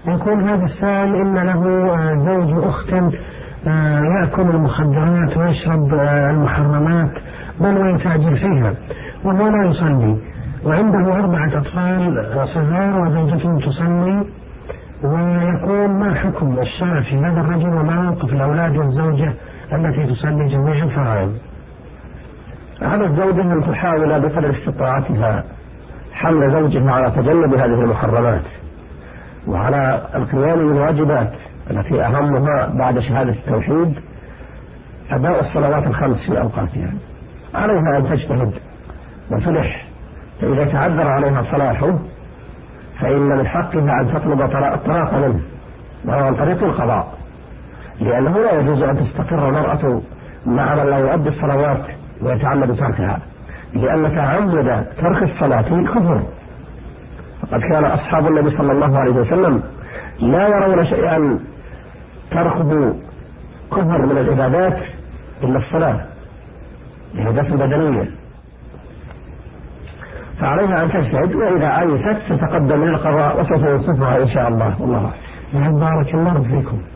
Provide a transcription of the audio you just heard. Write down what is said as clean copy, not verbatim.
يكون هذا السائل إن له زوج أخت يأكل المخدرات ويشرب المحرمات بل ويتاجر فيها وهو لا يصلي، وعنده 4 أطفال صغار وزوجته تصلي، ويقول ما حكم الشرع في هذا الرجل وما موقف الأولاد والزوجة التي تصلي جميع الفرائض؟ هذا الزوجة أن تحاول بقدر استطاعتها حمل زوجها على تجنب هذه المحرمات وعلى القيام بالواجبات التي أهمها بعد شهادة التوحيد أداء الصلوات الخمس في أوقاتها. عليها أن تجتهد وتلح، فإذا تعذر عليها صلاحه فإن من حقها أن تطلب الطلاق منه وهو عن طريق القضاء، لأنه لا يجوز أن تستقر المرأة مع من لا يؤدي الصلوات ويتعمد تركها، لأن تعمد ترك الصلاة كفر. فقد كان أصحاب النبي صلى الله عليه وسلم لا يرون شيئا تركب كفر من العبادات إلا الصلاة لهدف بدنية، فعليها أن تجتهد، وإذا عيست ستقدم للقضاء وسوف ينصفها إن شاء الله. والله بارك الله فيكم.